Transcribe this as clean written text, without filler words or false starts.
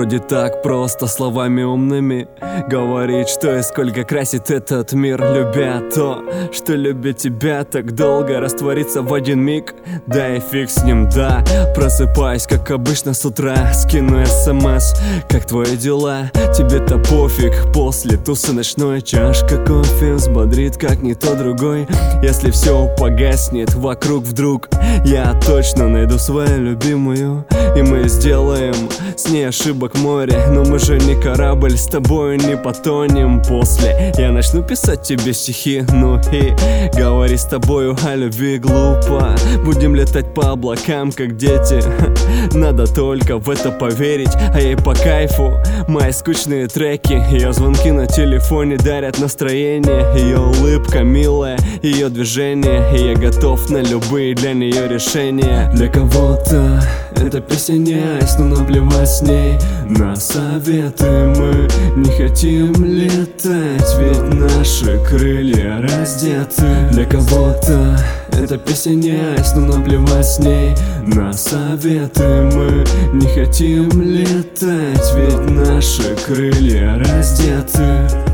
вроде так просто словами умными говорить, что и сколько красит этот мир, любя то, что любит тебя так долго, раствориться в один миг, да и фиг с ним, да. Просыпаюсь, как обычно с утра, скину смс, как твои дела, тебе-то пофиг. После тусы ночной чашка кофе взбодрит, как никто другой. Если все погаснет вокруг вдруг, я точно найду свою любимую, и мы сделаем с ней ошибок море. Но мы же не корабль, с тобою не потонем. После я начну писать тебе стихи, ну и говори с тобою о любви глупо. Будем летать по облакам, как дети. Надо только в это поверить, а ей по кайфу мои скучные треки. Ее звонки на телефоне дарят настроение, ее улыбка милая, ее движение, и я готов на любые для нее решения. Для кого-то эта песня не айс, но наплевать с ней на советы. Мы не хотим летать, ведь наши крылья раздеты. Для кого-то эта песня не айс, но наплевать с ней на советы. Мы не хотим летать, ведь наши крылья раздеты.